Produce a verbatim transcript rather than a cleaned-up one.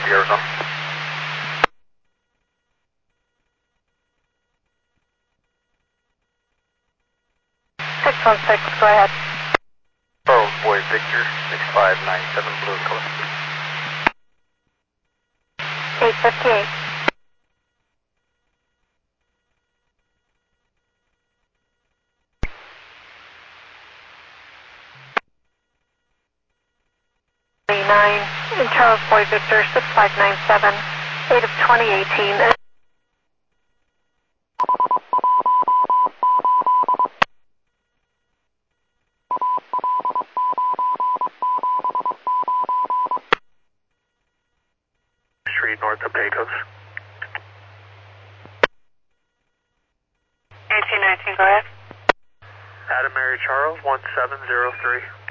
copy, Arizona. six one six, go ahead. Oh boy, Victor, six five nine seven, blue color. eight fifty-eight. nine, in Charles Boy Victor, six five nine seven, eight of twenty eighteen. Street north of Pecos. eighteen nineteen, go ahead. Adam Mary Charles, one seven zero three.